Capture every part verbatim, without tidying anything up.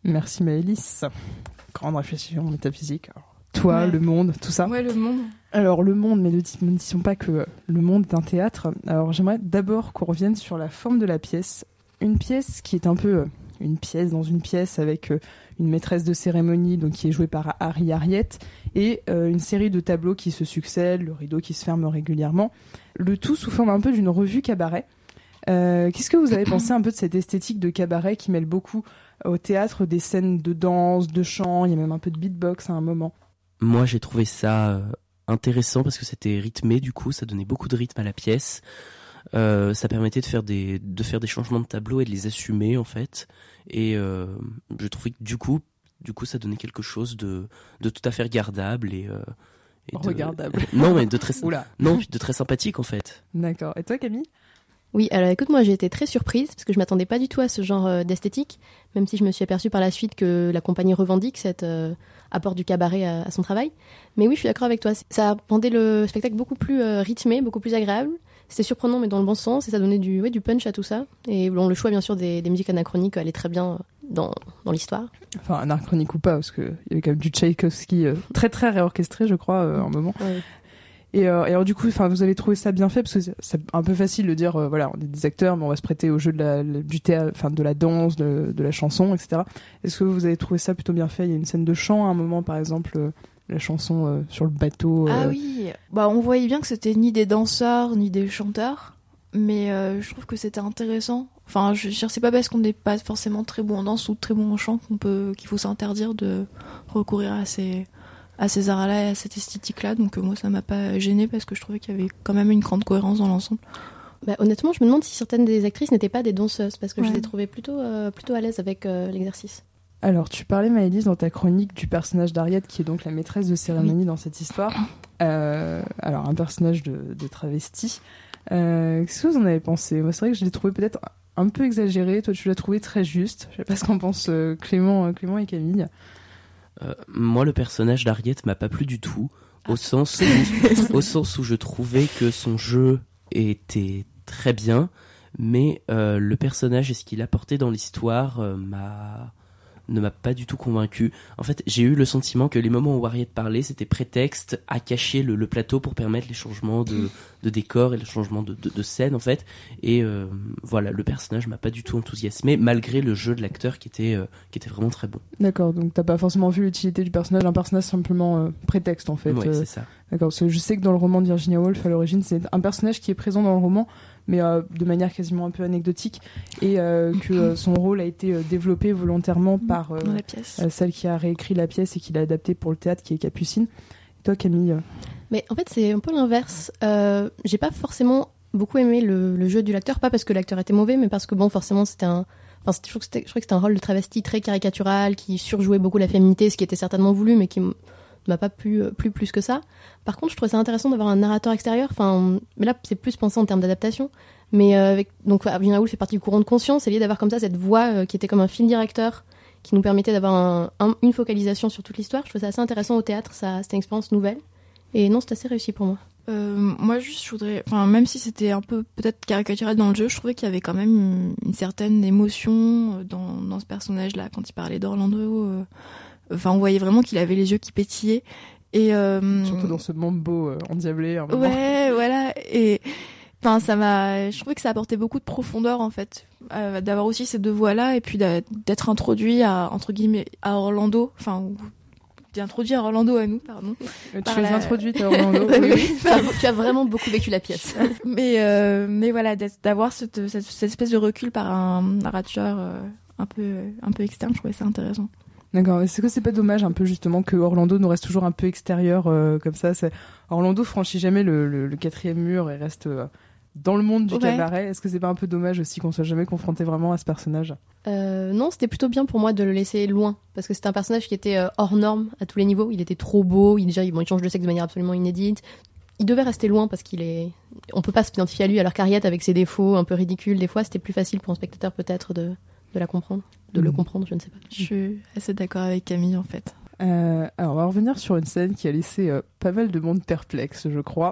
Merci Maëlys. Grande réflexion métaphysique. Alors, toi, ouais. le monde, tout ça. Ouais, le monde. Alors, le monde, mais ne disons pas que le monde d'un théâtre. Alors, j'aimerais d'abord qu'on revienne sur la forme de la pièce. Une pièce qui est un peu... Euh, une pièce dans une pièce avec euh, une maîtresse de cérémonie donc, qui est jouée par Harry Harriet et euh, une série de tableaux qui se succèdent, le rideau qui se ferme régulièrement. Le tout sous forme un peu d'une revue cabaret. Euh, qu'est-ce que vous avez pensé un peu de cette esthétique de cabaret qui mêle beaucoup au théâtre des scènes de danse, de chant, il y a même un peu de beatbox à un moment? Moi, j'ai trouvé ça euh, intéressant parce que c'était rythmé, du coup, ça donnait beaucoup de rythme à la pièce. Euh, ça permettait de faire des de faire des changements de tableau et de les assumer en fait. Et euh, je trouvais que du coup, du coup, ça donnait quelque chose de de tout à fait regardable et, euh, et de... regardable. non, mais de très Oula. non, de très sympathique en fait. D'accord. Et toi, Camille? Oui, alors écoute, moi j'ai été très surprise parce que je m'attendais pas du tout à ce genre euh, d'esthétique, même si je me suis aperçue par la suite que la compagnie revendique cet euh, apport du cabaret à, à son travail. Mais oui, je suis d'accord avec toi. Ça rendait le spectacle beaucoup plus euh, rythmé, beaucoup plus agréable. C'était surprenant, mais dans le bon sens, et ça donnait du, ouais, du punch à tout ça. Et bon, le choix, bien sûr, des, des musiques anachroniques allait très bien dans, dans l'histoire. Enfin, anachronique ou pas, parce qu'il y avait quand même du Tchaïkovski euh, très très réorchestré, je crois, euh, un moment. Ouais. Et, euh, et alors du coup, enfin, vous avez trouvé ça bien fait parce que c'est, c'est un peu facile de dire, euh, voilà, on est des acteurs, mais on va se prêter au jeu de la, du théâtre, enfin, de la danse, de, de la chanson, et cetera. Est-ce que vous avez trouvé ça plutôt bien fait? Il y a une scène de chant à un moment, par exemple, euh, la chanson euh, sur le bateau. Euh... Ah oui, bah on voyait bien que c'était ni des danseurs ni des chanteurs, mais euh, je trouve que c'était intéressant. Enfin, je veux dire, c'est pas parce qu'on n'est pas forcément très bon en danse ou très bon en chant qu'on peut, qu'il faut s'interdire de recourir à ces à ces arts-là et à cette esthétique-là. Donc euh, moi, ça m'a pas gênée parce que je trouvais qu'il y avait quand même une grande cohérence dans l'ensemble. Bah, honnêtement, je me demande si certaines des actrices n'étaient pas des danseuses parce que ouais. je les ai trouvées plutôt, euh, plutôt à l'aise avec euh, l'exercice. Alors, tu parlais, Maëlys, dans ta chronique du personnage d'Harriet, qui est donc la maîtresse de cérémonie oui. dans cette histoire. Euh, alors, un personnage de, de travesti. Euh, qu'est-ce que vous en avez pensé? Moi, c'est vrai que je l'ai trouvé peut-être un peu exagéré. Toi, tu l'as trouvé très juste. Je sais pas ce qu'en pensent euh, Clément, euh, Clément et Camille. Euh, moi, le personnage d'Harriet m'a pas plu du tout, au sens où, au sens où je trouvais que son jeu était très bien, mais euh, le personnage et ce qu'il apportait dans l'histoire euh, m'a ne m'a pas du tout convaincu. En fait, j'ai eu le sentiment que les moments où Harriet parlait, c'était prétexte à cacher le, le plateau pour permettre les changements de, de décor et le changement de, de, de scène, en fait. Et euh, voilà, le personnage m'a pas du tout enthousiasmé, malgré le jeu de l'acteur qui était, euh, qui était vraiment très bon. D'accord, donc t'as pas forcément vu l'utilité du personnage, un personnage simplement euh, prétexte, en fait. Oui, euh, c'est ça. D'accord, parce que je sais que dans le roman de Virginia Woolf, à l'origine, c'est un personnage qui est présent dans le roman, mais euh, de manière quasiment un peu anecdotique, et euh, que euh, son rôle a été euh, développé volontairement par euh, la pièce. Euh, celle qui a réécrit la pièce et qui l'a adaptée pour le théâtre, qui est Capucine. Et toi, Camille? Mais en fait, c'est un peu l'inverse. Euh, j'ai pas forcément beaucoup aimé le, le jeu du l'acteur, pas parce que l'acteur était mauvais, mais parce que bon, forcément, c'était un... Enfin, c'était, je, trouve que c'était, je trouvais que c'était un rôle de travesti très caricatural, qui surjouait beaucoup la féminité, ce qui était certainement voulu, mais qui m'a pas plu, plu plus que ça. Par contre, je trouvais ça intéressant d'avoir un narrateur extérieur. Enfin, mais là, c'est plus pensé en termes d'adaptation. Mais euh, avec, donc, Virginia Woolf fait partie du courant de conscience, et l'idée d'avoir comme ça cette voix euh, qui était comme un fil directeur, qui nous permettait d'avoir un, un, une focalisation sur toute l'histoire. Je trouvais ça assez intéressant au théâtre, ça, c'était une expérience nouvelle. Et non, c'est assez réussi pour moi. Euh, moi, juste, je voudrais... Enfin, même si c'était un peu peut-être caricatural dans le jeu, je trouvais qu'il y avait quand même une, une certaine émotion dans, dans ce personnage-là, quand il parlait d'Orlando. Euh... Enfin, on voyait vraiment qu'il avait les yeux qui pétillaient. Et, euh... Surtout dans ce mambo euh, endiablé. Un moment. Ouais, voilà. Et... Enfin, ça m'a... Je trouvais que ça apportait beaucoup de profondeur, en fait, euh, d'avoir aussi ces deux voix-là, et puis d'être introduit à, entre guillemets, à Orlando, enfin, d'introduire à Orlando à nous, pardon. Tu es la... introduite à Orlando. Oui, oui. Tu as vraiment beaucoup vécu la pièce. mais, euh, mais voilà, d'avoir cette, cette, cette espèce de recul par un narrateur euh, un peu, un peu externe, je trouvais ça intéressant. D'accord, est-ce que c'est pas dommage un peu justement que Orlando nous reste toujours un peu extérieur euh, comme ça? C'est... Orlando franchit jamais le, le, le quatrième mur et reste euh, dans le monde du ouais. cabaret. Est-ce que c'est pas un peu dommage aussi qu'on soit jamais confronté vraiment à ce personnage? euh, Non, c'était plutôt bien pour moi de le laisser loin, parce que c'était un personnage qui était euh, hors norme à tous les niveaux. Il était trop beau, il, déjà, bon, il change de sexe de manière absolument inédite. Il devait rester loin parce qu'il est... On peut pas s'identifier à lui, alors qu'Harriet, avec ses défauts un peu ridicules, des fois, c'était plus facile pour un spectateur peut-être de, de la comprendre. De mmh. le comprendre, je ne sais pas. Je suis assez d'accord avec Camille, en fait. Euh, alors, on va revenir sur une scène qui a laissé euh, pas mal de monde perplexe, je crois.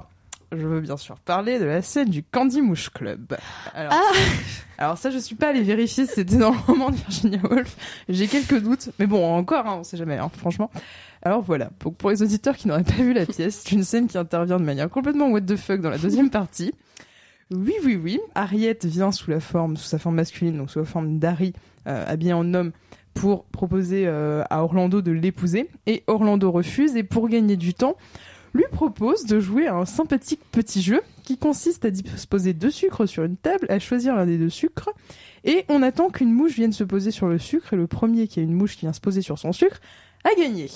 je veux bien sûr parler de la scène du Candy Mouche Club. Alors, Ah alors ça, je suis pas allée vérifier si c'était dans le roman de Virginia Woolf. J'ai quelques doutes, mais bon, encore, hein, on sait jamais, hein, franchement. Alors voilà, donc pour les auditeurs qui n'auraient pas vu la pièce, c'est une scène qui intervient de manière complètement what the fuck dans la deuxième partie. Oui, oui, oui. Harriet vient sous la forme, sous sa forme masculine, donc sous la forme d'Harry, euh, habillé en homme, pour proposer euh, à Orlando de l'épouser. Et Orlando refuse, et pour gagner du temps, lui propose de jouer à un sympathique petit jeu qui consiste à disposer deux sucres sur une table, à choisir l'un des deux sucres, et on attend qu'une mouche vienne se poser sur le sucre, et le premier qui a une mouche qui vient se poser sur son sucre a gagné.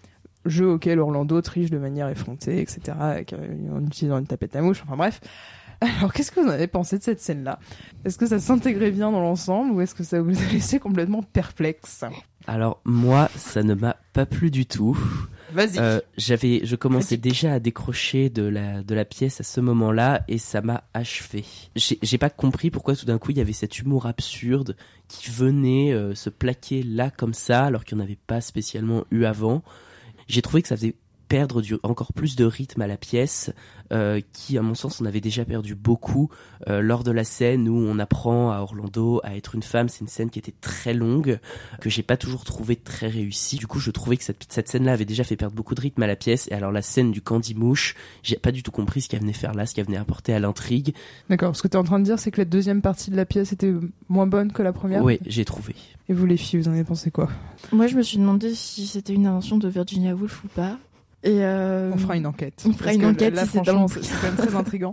Jeu auquel Orlando triche de manière effrontée, et cetera, avec, euh, en utilisant une tapette à mouche, enfin bref. Alors, qu'est-ce que vous en avez pensé de cette scène-là ? Est-ce que ça s'intégrait bien dans l'ensemble ou est-ce que ça vous a laissé complètement perplexe ? Alors moi, ça ne m'a pas plu du tout. Vas-y. Euh, j'avais, je commençais Critique. déjà à décrocher de la de la pièce à ce moment-là et ça m'a achevé. J'ai, j'ai pas compris pourquoi tout d'un coup il y avait cet humour absurde qui venait euh, se plaquer là comme ça alors qu'il n'y en avait pas spécialement eu avant. J'ai trouvé que ça faisait perdre du, encore plus de rythme à la pièce, euh, qui à mon sens on avait déjà perdu beaucoup euh, lors de la scène où on apprend à Orlando à être une femme. C'est une scène qui était très longue, que j'ai pas toujours trouvé très réussie. Du coup je trouvais que cette, cette scène là avait déjà fait perdre beaucoup de rythme à la pièce, et alors la scène du Candy Mouche, j'ai pas du tout compris ce qu'elle venait faire là, ce qu'elle venait apporter à l'intrigue. D'accord, ce que tu es en train de dire, c'est que la deuxième partie de la pièce était moins bonne que la première. Oui, j'ai trouvé. Et vous les filles, vous en avez pensé quoi ? Moi, je me suis demandé si c'était une invention de Virginia Woolf ou pas. Et euh... On fera une enquête. On fera Parce une que enquête là, si c'est franchement, dans- c'est, c'est quand même très intriguant.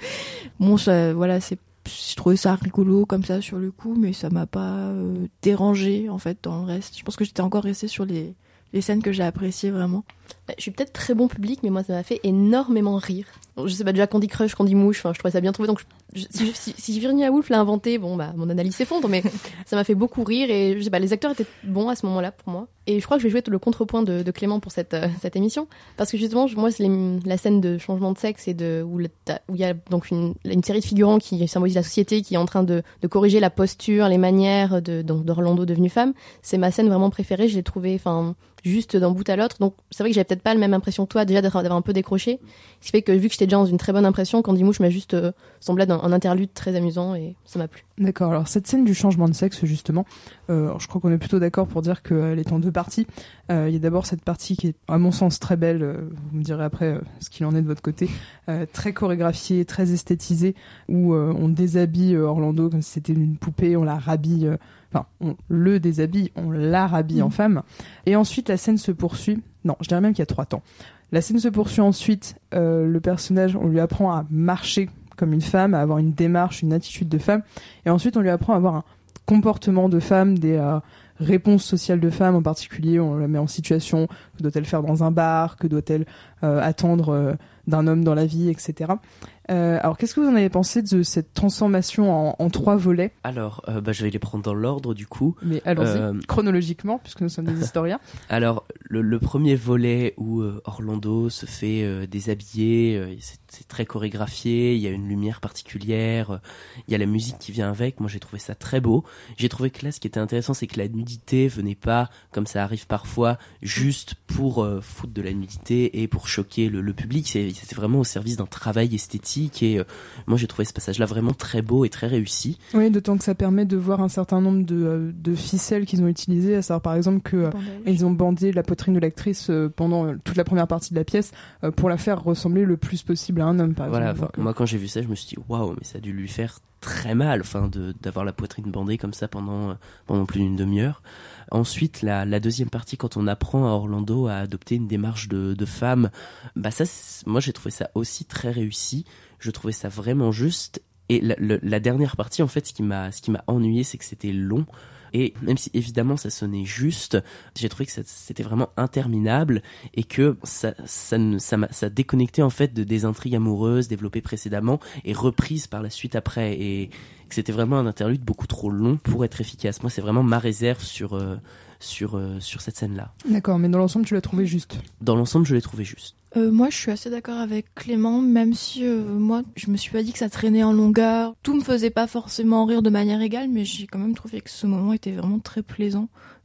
Bon, ça, voilà, c'est, je trouvais ça rigolo comme ça sur le coup, mais ça m'a pas euh, dérangé en fait dans le reste. Je pense que j'étais encore restée sur les, les scènes que j'ai appréciées vraiment. Je suis peut-être très bon public, mais moi ça m'a fait énormément rire. Je sais pas, déjà Candy Crush, Candy Mouche, enfin, je trouvais ça bien trouvé. Donc je- je- si, si, si Virginia Woolf l'a inventé, bon bah mon analyse s'effondre, mais ça m'a fait beaucoup rire et je sais pas, les acteurs étaient bons à ce moment-là pour moi. Et je crois que je vais jouer le contrepoint de, de Clément pour cette, euh, cette émission, parce que justement, je- moi c'est les- la scène de changement de sexe et de où le- t'as- où il y a donc une, une série de figurants qui symbolisent la société, qui est en train de, de corriger la posture, les manières de donc d'Orlando devenue femme. C'est ma scène vraiment préférée. Je l'ai trouvée, enfin, juste d'un bout à l'autre. Donc c'est vrai que j'avais peut-être pas la même impression que toi déjà d'avoir d'avoir un peu décroché. Ce qui fait que vu que j'étais déjà dans une très bonne impression, Candy Mouche m'a juste euh, semblé un, un interlude très amusant et ça m'a plu. D'accord, alors cette scène du changement de sexe, justement, euh, alors je crois qu'on est plutôt d'accord pour dire qu'elle est en deux parties. Euh, Il y a d'abord cette partie qui est, à mon sens, très belle, euh, vous me direz après euh, ce qu'il en est de votre côté, euh, très chorégraphiée, très esthétisée, où euh, on déshabille euh, Orlando comme si c'était une poupée, on la rhabille, euh, enfin, on le déshabille, on la rhabille en femme. Et ensuite, la scène se poursuit, non, je dirais même qu'il y a trois temps. La scène se poursuit ensuite, euh, le personnage, on lui apprend à marcher comme une femme, à avoir une démarche, une attitude de femme, et ensuite on lui apprend à avoir un comportement de femme, des euh, réponses sociales de femme, en particulier on la met en situation, que doit-elle faire dans un bar, que doit-elle euh, attendre euh, d'un homme dans la vie, et cetera. Euh, alors qu'est-ce que vous en avez pensé de cette transformation en, en trois volets ? Alors, euh, bah, je vais les prendre dans l'ordre du coup. Mais allons-y, Euh, chronologiquement, puisque nous sommes des historiens. Alors, le, le premier volet où euh, Orlando se fait euh, déshabiller, euh, c'est, c'est très chorégraphié, il y a une lumière particulière, euh, il y a la musique qui vient avec. Moi, j'ai trouvé ça très beau. J'ai trouvé que là, ce qui était intéressant, c'est que la nudité venait pas, comme ça arrive parfois, juste pour euh, foutre de la nudité et pour choquer le, le public. C'est, c'était vraiment au service d'un travail esthétique et euh, moi, j'ai trouvé ce passage-là vraiment très beau et très réussi. Oui, d'autant que ça permet de voir un certain nombre de, euh, de ficelles qu'ils ont utilisées, à savoir par exemple que euh, ils ont bandé la poitrine de l'actrice euh, pendant euh, toute la première partie de la pièce euh, pour la faire ressembler le plus possible à un homme, par Voilà, exemple. enfin, moi quand j'ai vu ça, je me suis dit waouh, mais ça a dû lui faire très mal, enfin, de d'avoir la poitrine bandée comme ça pendant euh, pendant plus d'une demi-heure. Ensuite, la, la deuxième partie, quand on apprend à Orlando à adopter une démarche de, de femme, bah ça, c'est- moi j'ai trouvé ça aussi très réussi. Je trouvais ça vraiment juste. Et la, le- la dernière partie, en fait, ce qui m'a ce qui m'a ennuyé, c'est que c'était long. Et même si évidemment ça sonnait juste, j'ai trouvé que ça- c'était vraiment interminable et que ça, ça, ne- ça, m'a- ça déconnectait en fait de, des intrigues amoureuses développées précédemment et reprises par la suite après. Et que c'était vraiment un interlude beaucoup trop long pour être efficace. Moi, c'est vraiment ma réserve sur, euh, sur, euh, sur cette scène-là. D'accord, mais dans l'ensemble, tu l'as trouvé juste. Dans l'ensemble, je l'ai trouvé juste. Euh, moi, je suis assez d'accord avec Clément, même si euh, moi, je me suis pas dit que ça traînait en longueur. Tout me faisait pas forcément rire de manière égale, mais j'ai quand même trouvé que ce moment était vraiment très plaisant.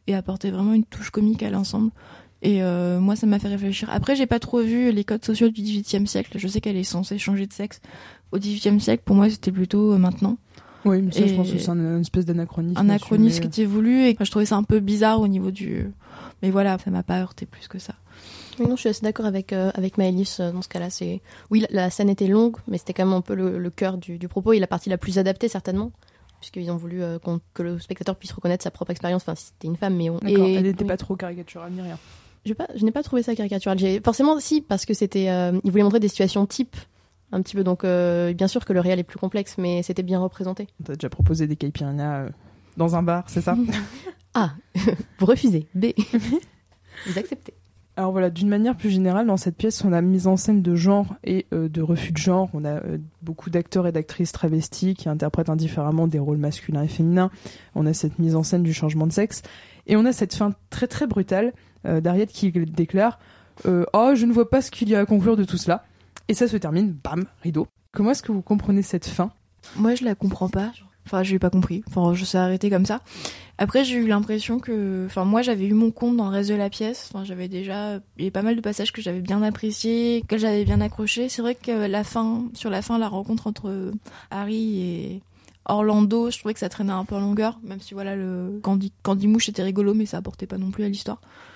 et apporter vraiment une touche comique à l'ensemble. Et euh, moi, ça m'a fait réfléchir. Après, j'ai pas trop vu les codes sociaux du dix-huitième siècle. Je sais qu'elle est censée changer de sexe au dix-huitième siècle. Pour moi, c'était plutôt euh, maintenant. Oui, mais ça, et je pense que c'est un, une espèce d'anachronisme. Un anachronisme assumé. qui était voulu. Et enfin, je trouvais ça un peu bizarre au niveau du... Mais voilà, ça m'a pas heurté plus que ça. Oui, non, je suis assez d'accord avec, euh, avec Maëlys euh, dans ce cas-là. C'est... Oui, la, la scène était longue, mais c'était quand même un peu le, le cœur du, du propos et la partie la plus adaptée, certainement. Puisqu'ils ont voulu euh, qu'on, que le spectateur puisse reconnaître sa propre expérience. Enfin, si c'était une femme, mais on... D'accord, et... elle n'était oui. pas trop caricaturale ni rien. Je, pas, je n'ai pas trouvé ça caricatural. J'ai... Forcément, si, parce que c'était... Euh, ils voulaient montrer des situations types, un petit peu. Donc, euh, bien sûr que le réel est plus complexe, mais c'était bien représenté. On t'a déjà proposé des caipirinhas euh, dans un bar, c'est ça? A. Vous refusez. B. Vous acceptez. Alors voilà, d'une manière plus générale, dans cette pièce, on a mise en scène de genre et euh, de refus de genre. On a euh, beaucoup d'acteurs et d'actrices travestis qui interprètent indifféremment des rôles masculins et féminins. On a cette mise en scène du changement de sexe. Et on a cette fin très très brutale euh, d'Harriet qui déclare euh, « Oh, je ne vois pas ce qu'il y a à conclure de tout cela ». Et ça se termine, bam, rideau. Comment est-ce que vous comprenez cette fin? Moi, je la comprends pas. Enfin, je l'ai pas compris. Enfin, je sais arrêter comme ça. Après, j'ai eu l'impression que... Enfin, moi, j'avais eu mon compte dans le reste de la pièce. Enfin, j'avais déjà... Il y avait pas mal de passages que j'avais bien appréciés, que j'avais bien accrochés. C'est vrai que la fin... Sur la fin, la rencontre entre Harry et Orlando, je trouvais que ça traînait un peu en longueur. Même si, voilà, le Candy, Candy Mouche était rigolo, mais ça apportait pas non plus à l'histoire.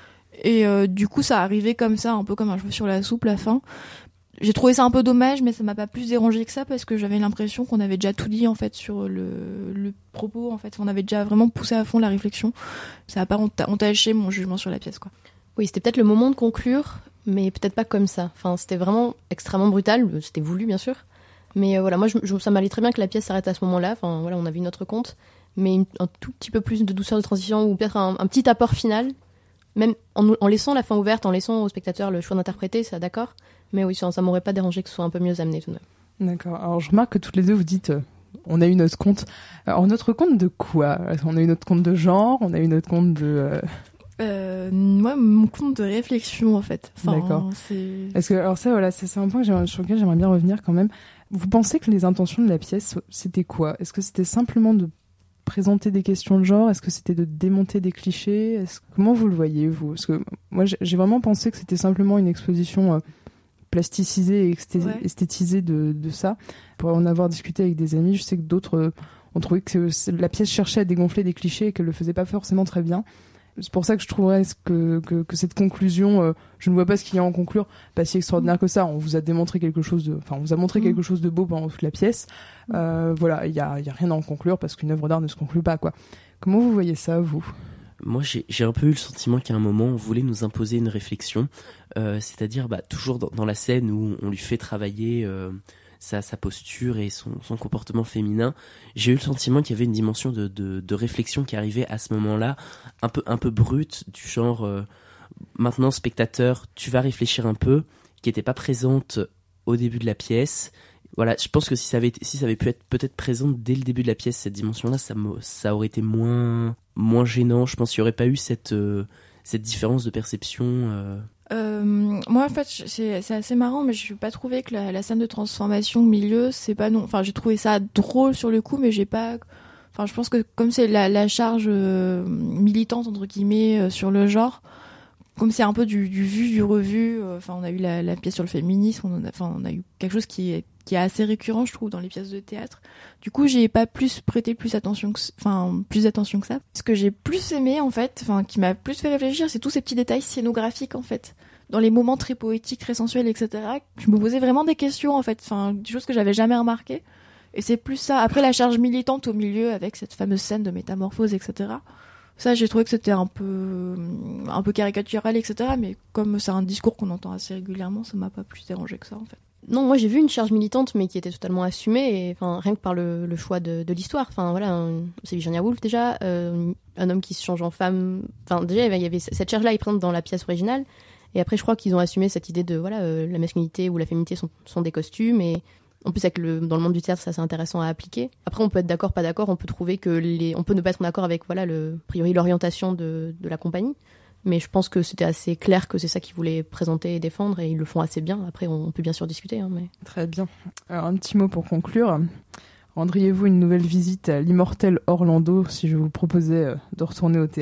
Et euh, du coup, ça arrivait comme ça, un peu comme un cheveu sur la soupe, la fin. J'ai trouvé ça un peu dommage, mais ça m'a pas plus dérangé que ça parce que j'avais l'impression qu'on avait déjà tout dit en fait sur le, le propos. En fait, on avait déjà vraiment poussé à fond la réflexion. Ça a pas enta- entaché mon jugement sur la pièce, quoi. Oui, c'était peut-être le moment de conclure, mais peut-être pas comme ça. Enfin, c'était vraiment extrêmement brutal. C'était voulu, bien sûr. Mais euh, voilà, moi, je, je, ça m'allait très bien que la pièce s'arrête à ce moment-là. Enfin, voilà, on a vu notre compte, mais une, un tout petit peu plus de douceur de transition ou peut-être un, un petit apport final, même en, en laissant la fin ouverte, en laissant au spectateur le choix d'interpréter, ça, d'accord. Mais oui, ça, ça m'aurait pas dérangé que ce soit un peu mieux amené tout de même. D'accord. Alors, je remarque que toutes les deux, vous dites euh, on a eu notre compte. Alors, notre compte de quoi? On a eu notre compte de genre, on a eu notre compte de... Euh... Euh, moi, mon compte de réflexion, en fait. Enfin, D'accord. C'est... Est-ce que, alors ça, voilà, c'est, c'est un point que j'aimerais- sur lequel j'aimerais bien revenir quand même. Vous pensez que les intentions de la pièce, c'était quoi? Est-ce que c'était simplement de présenter des questions de genre? Est-ce que c'était de démonter des clichés? Est-ce... Comment vous le voyez, vous? Parce que moi, j'ai, j'ai vraiment pensé que c'était simplement une exposition... Euh, plasticisé et exté- Ouais. esthétisé de, de ça. Pour en avoir discuté avec des amis, je sais que d'autres euh, ont trouvé que la pièce cherchait à dégonfler des clichés et qu'elle le faisait pas forcément très bien. C'est pour ça que je trouverais que, que, que cette conclusion, euh, je ne vois pas ce qu'il y a à en conclure, pas si extraordinaire que ça. On vous a démontré quelque chose de, enfin, on vous a montré Mmh. quelque chose de beau pendant toute la pièce. Euh, voilà, il y a, il y a rien à en conclure parce qu'une œuvre d'art ne se conclut pas, quoi. Comment vous voyez ça, vous? Moi, j'ai, j'ai un peu eu le sentiment qu'à un moment, on voulait nous imposer une réflexion, euh, c'est-à-dire bah, toujours dans, dans la scène où on lui fait travailler euh, sa, sa posture et son, son comportement féminin, j'ai eu le sentiment qu'il y avait une dimension de, de, de réflexion qui arrivait à ce moment-là, un peu, un peu brute, du genre, euh, maintenant, spectateur, tu vas réfléchir un peu, qui n'était pas présente au début de la pièce. Voilà, je pense que si ça avait été, si ça avait pu être peut-être présent dès le début de la pièce, cette dimension-là, ça, me, ça aurait été moins, moins gênant. Je pense qu'il n'y aurait pas eu cette, euh, cette différence de perception. Euh... Euh, moi, en fait, c'est, c'est assez marrant, mais je n'ai pas trouvé que la, la scène de transformation au milieu, c'est pas non. Enfin, j'ai trouvé ça drôle sur le coup, mais j'ai pas. Enfin, je pense que comme c'est la, la charge euh, militante entre guillemets euh, sur le genre. Comme c'est un peu du, du vu, du revu, enfin, euh, on a eu la, la pièce sur le féminisme, on a, enfin, on a eu quelque chose qui est, qui est assez récurrent, je trouve, dans les pièces de théâtre. Du coup, j'ai pas plus prêté plus attention que, enfin, plus attention que ça. Ce que j'ai plus aimé, en fait, enfin, qui m'a plus fait réfléchir, c'est tous ces petits détails scénographiques, en fait. Dans les moments très poétiques, très sensuels, et cetera. Je me posais vraiment des questions, en fait, enfin, des choses que j'avais jamais remarquées. Et c'est plus ça. Après, la charge militante au milieu, avec cette fameuse scène de métamorphose, et cetera. Ça, j'ai trouvé que c'était un peu, un peu caricatural, et cetera. Mais comme c'est un discours qu'on entend assez régulièrement, ça m'a pas plus dérangé que ça, en fait. Non, moi j'ai vu une charge militante, mais qui était totalement assumée, et, enfin, rien que par le, le choix de, de l'histoire. Enfin, voilà, un, c'est Virginia Woolf déjà, euh, un homme qui se change en femme. Enfin, déjà, il y avait cette charge-là est présente dans la pièce originale. Et après, je crois qu'ils ont assumé cette idée de, voilà, euh, la masculinité ou la féminité sont, sont des costumes. Et en plus, avec le, dans le monde du théâtre, ça c'est intéressant à appliquer. Après, on peut être d'accord, pas d'accord. On peut trouver que les, on peut ne pas être d'accord avec, voilà, le, a priori, l'orientation de, de la compagnie. Mais je pense que c'était assez clair que c'est ça qu'ils voulaient présenter et défendre, et ils le font assez bien. Après, on peut bien sûr discuter. Hein, mais... Très bien. Alors, un petit mot pour conclure. Rendriez-vous une nouvelle visite à l'immortel Orlando si je vous proposais de retourner au théâtre?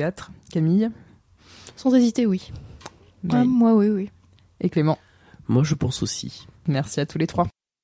Camille? Sans hésiter, oui. Ah, moi, oui, oui. Et Clément? Moi, je pense aussi. Merci à tous les trois.